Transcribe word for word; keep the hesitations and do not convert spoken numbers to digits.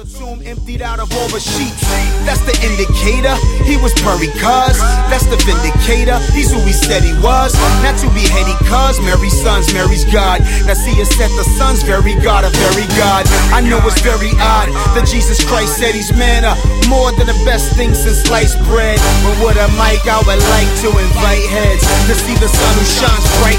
the tomb emptied out of all the sheets. That's the indicator, he was buried cuz. That's the vindicator, he's who he said he was. Not to be heady cuz, Mary's sons, Mary's God. Now see us set the sons, very God, a very God. I know it's very odd that Jesus Christ said he's manna, more than the best thing since sliced bread. But with a mic I would like to invite heads to see the sun who shines bright